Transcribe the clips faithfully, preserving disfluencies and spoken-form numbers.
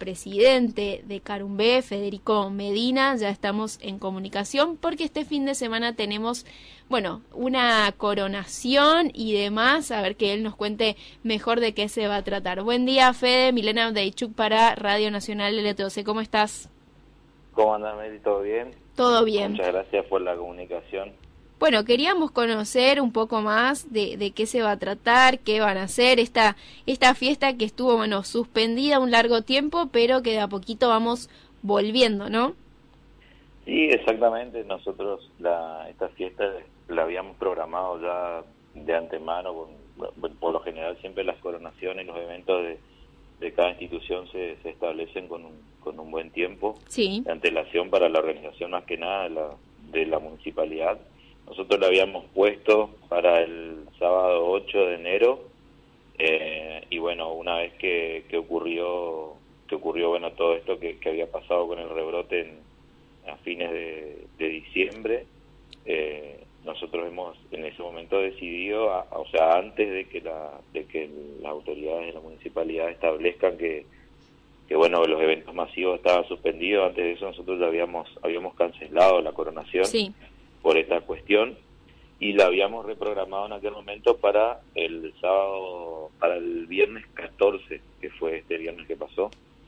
presidente de Carumbé, Federico Medina. Ya estamos en comunicación porque este fin de semana tenemos, bueno, una coronación y demás. A ver que él nos cuente mejor de qué se va a tratar. Buen día, Fede. Milena Deichuk para Radio Nacional L T O C. ¿Cómo estás? ¿Cómo andas, Meli? ¿Todo bien? Todo bien. Muchas gracias por la comunicación. Bueno, queríamos conocer un poco más de, de qué se va a tratar, qué van a hacer, esta, esta fiesta que estuvo, bueno, suspendida un largo tiempo, pero que de a poquito vamos volviendo, ¿no? Sí, exactamente. Nosotros la, esta fiesta la habíamos programado ya de antemano. Con, por lo general siempre las coronaciones y los eventos de, de cada institución se, se establecen con un, con un buen tiempo sí. de antelación para la organización más que nada de la, de la municipalidad. Nosotros lo habíamos puesto para el sábado ocho de enero eh, y bueno, una vez que, que ocurrió que ocurrió bueno todo esto que, que había pasado con el rebrote en, a fines de, de diciembre, eh, nosotros hemos en ese momento decidido, a, o sea, antes de que la de que las autoridades de la municipalidad establezcan que que bueno, los eventos masivos estaban suspendidos. Antes de eso nosotros ya habíamos habíamos cancelado la coronación. Sí. Por esta cuestión, y la habíamos reprogramado en aquel momento para el sábado, para el viernes catorce, que fue este viernes que pasó,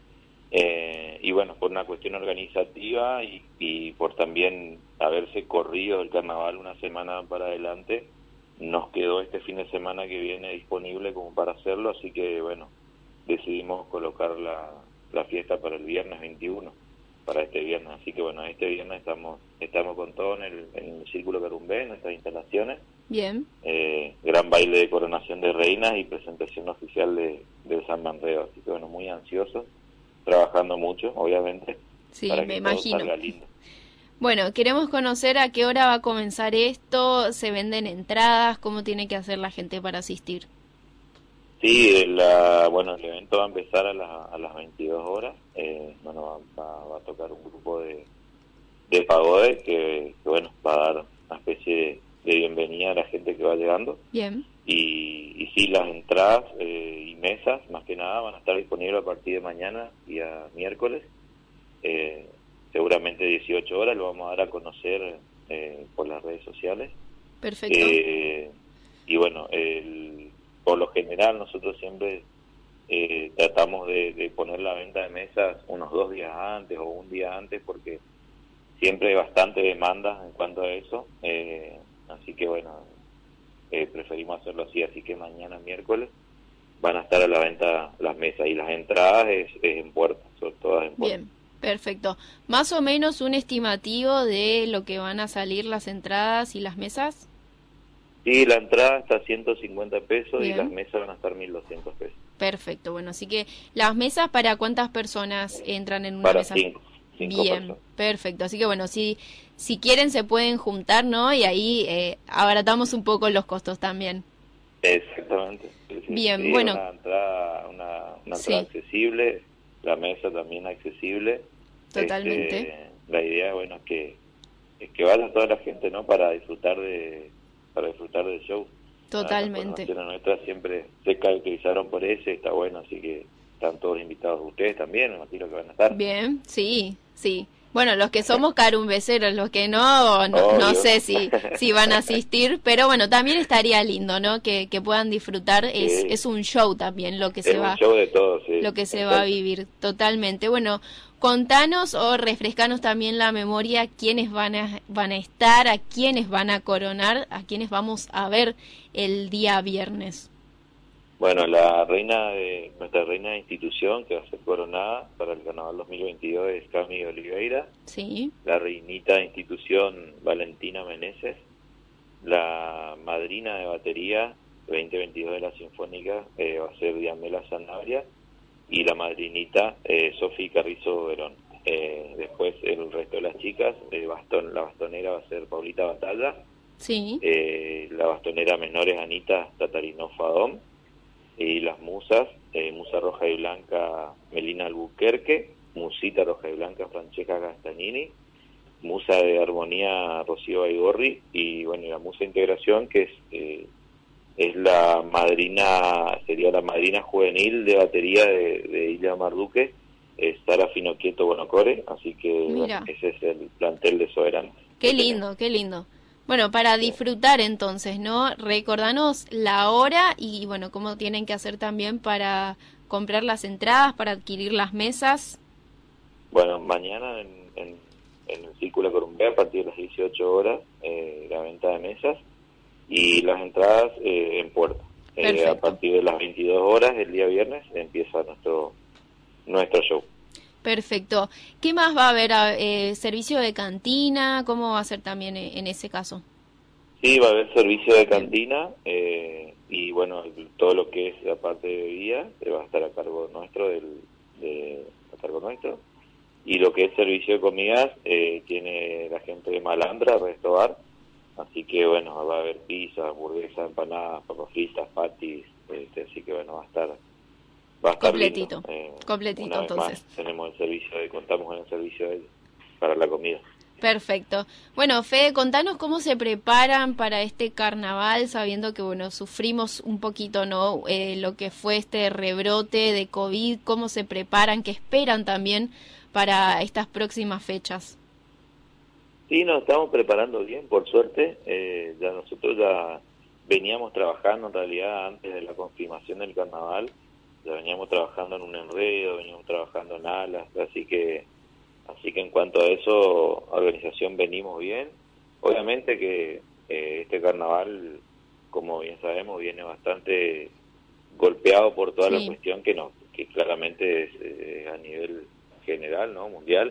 eh, y bueno, por una cuestión organizativa y, y por también haberse corrido el carnaval una semana para adelante, nos quedó este fin de semana que viene disponible como para hacerlo, así que bueno, decidimos colocar la, la fiesta para el viernes veintiuno. Para este viernes, así que bueno, este viernes estamos estamos con todo en el, en el Círculo Carumbé, en nuestras instalaciones. Bien. Eh, gran baile de coronación de reinas y presentación oficial de, de San Manreo, así que bueno, muy ansiosos, trabajando mucho, obviamente, sí, para me que imagino. todo salga lindo. Bueno, queremos conocer a qué hora va a comenzar esto, se venden entradas, cómo tiene que hacer la gente para asistir. Sí, la, bueno, el evento va a empezar a, la, a las veintidós horas. Eh, bueno, va, va a tocar un grupo de, de pagode que, que, bueno, va a dar una especie de, de bienvenida a la gente que va llegando. Bien. Y, y sí, las entradas eh, y mesas, más que nada, van a estar disponibles a partir de mañana, día miércoles. Eh, seguramente dieciocho horas, lo vamos a dar a conocer eh, por las redes sociales. Perfecto. Eh, y bueno, el... por lo general nosotros siempre eh, tratamos de, de poner la venta de mesas unos dos días antes o un día antes porque siempre hay bastante demanda en cuanto a eso, eh, así que bueno, eh, preferimos hacerlo así, así que mañana miércoles van a estar a la venta las mesas y las entradas es, es en puerta, son todas en puerta. Bien, perfecto. Más o menos un estimativo de lo que van a salir las entradas y las mesas. Sí, la entrada está a ciento cincuenta pesos. Bien. Y las mesas van a estar mil doscientos pesos. Perfecto, bueno, así que las mesas, ¿para cuántas personas entran en una para mesa? Cinco, cinco Bien, personas. Perfecto, así que bueno, si, si quieren se pueden juntar, ¿no? Y ahí eh, abaratamos un poco los costos también. Exactamente. Sí, Bien, sí, bueno. Una entrada, una, una entrada sí. accesible, la mesa también accesible. Totalmente. Este, la idea, bueno, es que, es que vaya toda la gente, ¿no? Para disfrutar de... para disfrutar del show. Totalmente. Las coronaciones nuestras siempre se caracterizaron por eso, está bueno, así que están todos invitados ustedes también, me imagino que van a estar. Bien, sí, sí. Bueno, los que somos carumbeceros, los que no, no, no sé si si van a asistir, pero bueno, también estaría lindo, ¿no? Que, que puedan disfrutar, es sí. es un show también lo que es se va un show de todo, sí. lo que se va a vivir totalmente. Bueno, contanos o refrescanos también la memoria quiénes van a van a estar, a quiénes van a coronar, a quiénes vamos a ver el día viernes. Bueno, la reina de nuestra reina de institución que va a ser coronada para el Carnaval dos mil veintidós es Cami Oliveira. Sí. La reinita de institución Valentina Meneses. La madrina de batería veinte veintidós de la Sinfónica eh, va a ser Diamela Sanabria. Y la madrinita eh, Sofía Carrizo Verón. Eh, después el resto de las chicas, el bastón, la bastonera va a ser Paulita Batalla. Sí. Eh, la bastonera menor es Anita Tatarino Fadón. Y las musas, eh, musa roja y blanca Melina Albuquerque, musita roja y blanca Francesca Castagnini, musa de armonía Rocío Baigorri, y bueno, la musa de integración que es eh, es la madrina, sería la madrina juvenil de batería de, de Ilha Marduque, es Sara Finoquieto Bonocore, así que bueno, ese es el plantel de Soberanos. Qué lindo, qué lindo. Bueno, para disfrutar entonces, ¿no? Recordanos la hora y bueno, cómo tienen que hacer también para comprar las entradas, para adquirir las mesas. Bueno, mañana en, en, en el Círculo Corumbé, a partir de las dieciocho horas, eh, la venta de mesas y las entradas eh, en puerta. Eh, a partir de las veintidós horas, el día viernes, empieza nuestro, nuestro show. Perfecto. ¿Qué más va a haber? Eh, ¿Servicio de cantina? ¿Cómo va a ser también en ese caso? Sí, va a haber servicio de cantina eh, y bueno, todo lo que es la parte de bebida eh, va a estar a cargo nuestro, del, de, a cargo nuestro. Y lo que es servicio de comidas eh, tiene la gente de Malandra, Resto Bar. Así que bueno, va a haber pizza, hamburguesas, empanadas, papas fritas, patis. Este, así que bueno, va a estar... Va a estar completito, eh, completito una vez entonces. Más, tenemos el servicio, de, contamos con el servicio de, para la comida. Perfecto. Bueno, Fede, contanos cómo se preparan para este carnaval, sabiendo que, bueno, sufrimos un poquito, ¿no? Eh, lo que fue este rebrote de COVID, cómo se preparan, qué esperan también para estas próximas fechas. Sí, nos estamos preparando bien, por suerte. Eh, ya nosotros ya veníamos trabajando, en realidad, antes de la confirmación del carnaval, ya veníamos trabajando en un enredo, veníamos trabajando en alas, así que así que en cuanto a eso, organización venimos bien. Obviamente que eh, este carnaval, como bien sabemos, viene bastante golpeado por toda sí. la cuestión que no, que claramente es eh, a nivel general, ¿no? Mundial.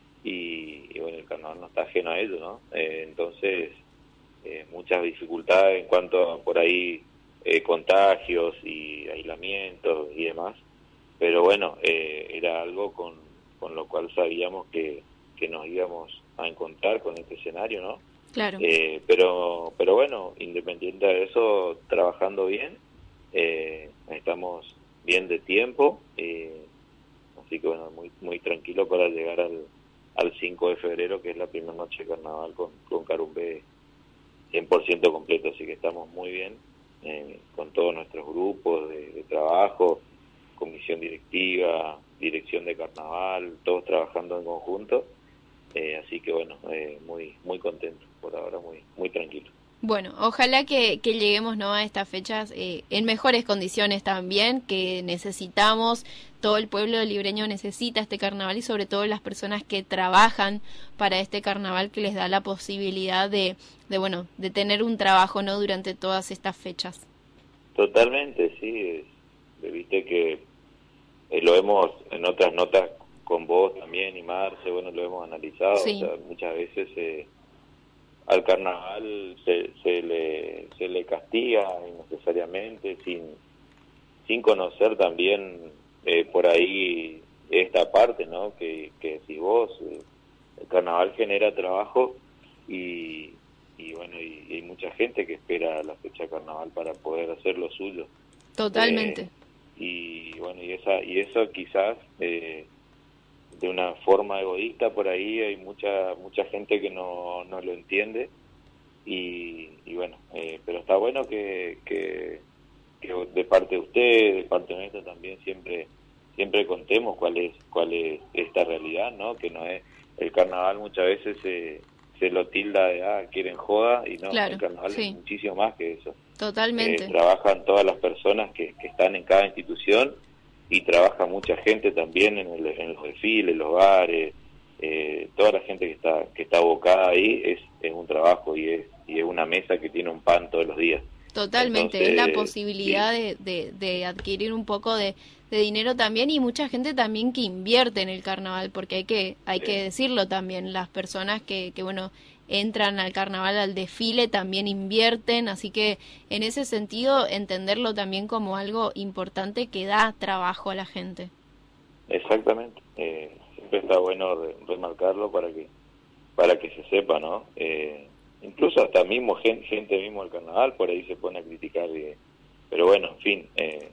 Y, y bueno, el carnaval no está ajeno a ello, ¿no? Eh, entonces, eh, muchas dificultades en cuanto a por ahí eh, contagios y aislamientos y demás. Pero bueno, eh, era algo con con lo cual sabíamos que, que nos íbamos a encontrar con este escenario, ¿no? Claro. Eh, pero pero bueno, independiente de eso, trabajando bien, eh, estamos bien de tiempo, eh, así que bueno, muy muy tranquilo para llegar al, al cinco de febrero, que es la primera noche de carnaval con, con Carumbé cien por ciento completo, así que estamos muy bien eh, con todos nuestros grupos de, de trabajo, comisión directiva, dirección de carnaval, todos trabajando en conjunto, eh, así que bueno, eh, muy muy contento, por ahora muy muy tranquilo. Bueno, ojalá que, que lleguemos, ¿no?, a estas fechas eh, en mejores condiciones también, que necesitamos, todo el pueblo libreño necesita este carnaval y sobre todo las personas que trabajan para este carnaval, que les da la posibilidad de, de bueno, de tener un trabajo, ¿no?, durante todas estas fechas. Totalmente, sí, es, viste que Eh, lo hemos en otras notas con vos también y Marce, bueno, lo hemos analizado, sí. O sea, muchas veces eh, al carnaval se, se le se le castiga innecesariamente sin sin conocer también eh, por ahí esta parte, ¿no? Que, que si vos, eh, el carnaval genera trabajo y, y bueno, y, y hay mucha gente que espera la fecha carnaval para poder hacer lo suyo. Totalmente. Eh, y bueno, y esa y eso quizás eh, de una forma egoísta por ahí hay mucha mucha gente que no, no lo entiende y, y bueno, eh, pero está bueno que, que, que de parte de usted, de parte nuestra también siempre siempre contemos cuál es cuál es esta realidad, ¿no? Que no es el carnaval, muchas veces se se lo tilda de ah, quieren joda y no, claro, el carnaval sí. es muchísimo más que eso. Totalmente. Eh, trabajan todas las personas que, que están en cada institución y trabaja mucha gente también en, el, en los desfiles, los bares, eh, toda la gente que está que está abocada ahí es, es un trabajo y es, y es una mesa que tiene un pan todos los días. Totalmente, Entonces, es la posibilidad sí. de, de, de adquirir un poco de, de dinero también y mucha gente también que invierte en el carnaval, porque hay que hay sí. que decirlo también, las personas que, que bueno entran al carnaval, al desfile, también invierten, así que en ese sentido entenderlo también como algo importante que da trabajo a la gente. Exactamente, eh, siempre está bueno re remarcarlo para que para que se sepa, ¿no? Eh, incluso hasta mismo gente, gente mismo del carnaval por ahí se pone a criticar, y, pero bueno, en fin, eh,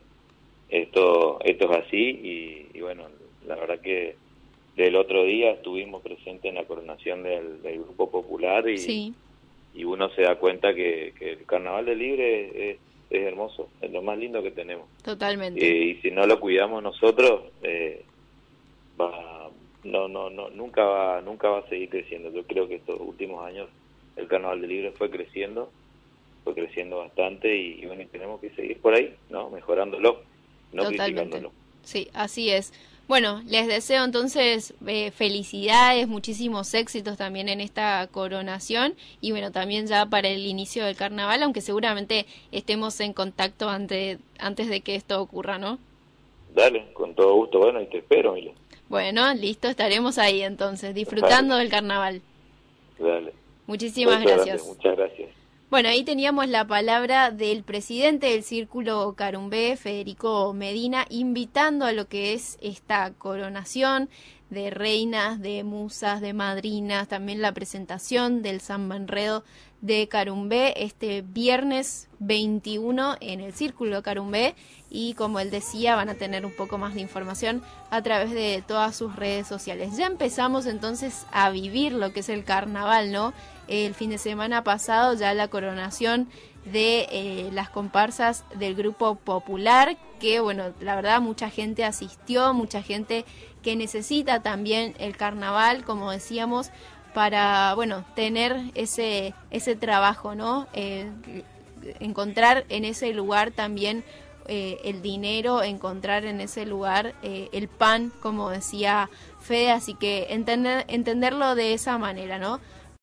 esto esto es así y, y bueno, la verdad que del otro día estuvimos presentes en la coronación del, del Grupo Popular y, sí. y uno se da cuenta que, que el Carnaval de Libre es, es hermoso, es lo más lindo que tenemos. Totalmente. Eh, y si no lo cuidamos nosotros, eh, va, no, no, no, nunca va, nunca va a seguir creciendo. Yo creo que estos últimos años el Carnaval de Libre fue creciendo, fue creciendo bastante y, y bueno, tenemos que seguir por ahí, ¿no? Mejorándolo, no criticándolo. Sí, así es. Bueno, les deseo entonces eh, felicidades, muchísimos éxitos también en esta coronación y bueno, también ya para el inicio del carnaval, aunque seguramente estemos en contacto antes, antes de que esto ocurra, ¿no? Dale, con todo gusto, bueno, y te espero, Mila. Bueno, listo, estaremos ahí entonces, disfrutando Dale. del carnaval. Dale. Muchísimas gracias. Grande, muchas gracias. Bueno, ahí teníamos la palabra del presidente del Círculo Carumbé, Federico Medina, invitando a lo que es esta coronación de reinas, de musas, de madrinas, también la presentación del Samba Enredo de Carumbé este viernes veintiuno en el Círculo Carumbé y como él decía van a tener un poco más de información a través de todas sus redes sociales. Ya empezamos entonces a vivir lo que es el carnaval, ¿no? El fin de semana pasado ya la coronación de eh, las comparsas del Grupo Popular, que bueno, la verdad mucha gente asistió, mucha gente que necesita también el carnaval, como decíamos, para bueno tener ese ese trabajo, ¿no? Eh, encontrar en ese lugar también eh, el dinero, encontrar en ese lugar eh, el pan, como decía Fede, así que entender entenderlo de esa manera, ¿no?